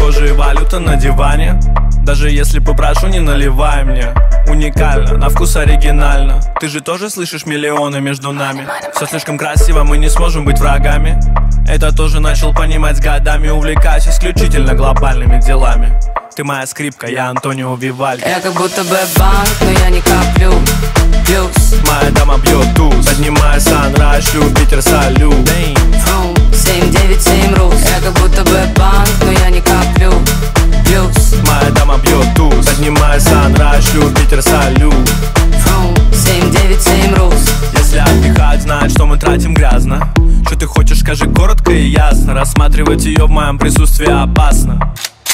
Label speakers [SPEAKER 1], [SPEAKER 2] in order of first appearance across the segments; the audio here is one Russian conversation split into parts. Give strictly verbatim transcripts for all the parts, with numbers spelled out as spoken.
[SPEAKER 1] кожи и валюта на диване. Даже если попрошу, не наливай мне. Уникально, на вкус оригинально. Ты же тоже слышишь миллионы между нами. Все слишком красиво, мы не сможем быть врагами. Это тоже начал понимать с годами. Увлекаюсь исключительно глобальными делами. Ты моя скрипка, я Антонио Вивальди.
[SPEAKER 2] Я как будто бы банк, но я не коплю плюс.
[SPEAKER 1] Моя дама бьет туз, поднимая санрайз, шлю в Питер салют.
[SPEAKER 2] семь девять семь рус. Я как будто бы банк, но я не коплю плюс.
[SPEAKER 1] Моя дама бьет туз, поднимая санрайз, шлю в Питер салют.
[SPEAKER 2] семь девять семь рус.
[SPEAKER 1] Если отдыхать, знать, что мы тратим грязно. Что ты хочешь, скажи коротко и ясно. Рассматривать ее в моем присутствии опасно.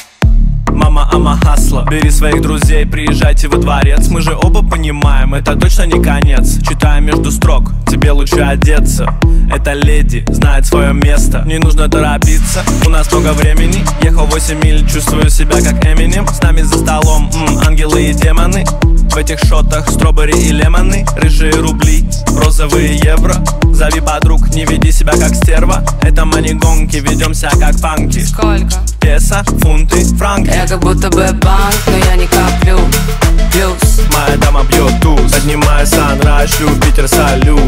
[SPEAKER 1] Мама, ама хасла. Бери своих друзей, приезжайте во дворец. Мы же оба понимаем, это точно не конец. Читая между строк, тебе лучше одеться. Эта леди знает свое место. Не нужно торопиться, у нас много времени. Ехал восемь миль, чувствую себя как Эминем. С нами за столом м, ангелы и демоны. В этих шотах стробери и лемоны. Рыжие рубли, розовые евро. Зови подруг, не веди себя как стерва. Это мани-гонки, ведемся как панки.
[SPEAKER 2] Сколько?
[SPEAKER 1] Песо, фунты, франки.
[SPEAKER 2] Я как будто бы банк, но я не коплю плюс.
[SPEAKER 1] Моя дама бьет туз, поднимая санрайз, шлю в Питер салют.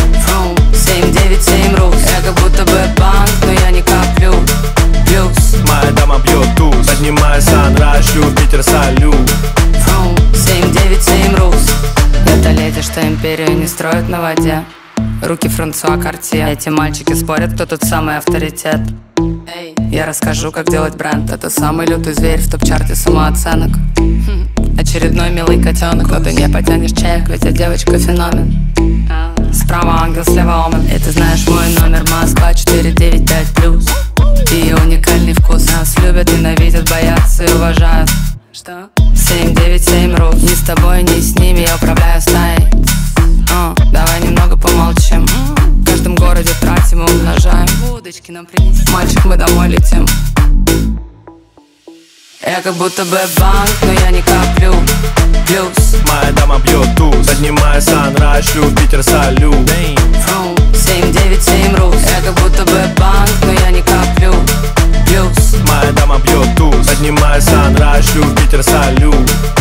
[SPEAKER 2] семь девять семь рус. Я как будто бы банк, но я не коплю плюс.
[SPEAKER 1] Моя дама бьет туз, поднимая санрайз, шлю в Питер салют.
[SPEAKER 2] семь девять семь рус. Это леди, что империю не строит на воде. Руки Франсуа Картье. Эти мальчики спорят, кто тут самый авторитет. Я расскажу, как делать бренд. Это самый лютый зверь в топ-чарте самооценок. Очередной милый котенок, но ты не потянешь чек, ведь я девочка феномен. Справа ангел, слева омен. И ты знаешь мой номер, Москва четыре девять пять плюс. И уникальный вкус. Нас любят, ненавидят, боятся и уважают. Что? семь девять семь рус. Ни с тобой, ни с ними я управляю стаей. uh, Давай немного помолчим. В каждом городе тратим и умножаем. Водочки нам принеси. Мальчик, мы домой летим. Я как будто бы банк, но я не коплю плюс.
[SPEAKER 1] Моя дама бьет туз, поднимая санрайз, шлю в Питер салют.
[SPEAKER 2] семь девять семь рус. Я как будто бы банк, но я не коплю плюс.
[SPEAKER 1] Моя дама бьет туз, поднимая санрайз, шлю в Питер салют.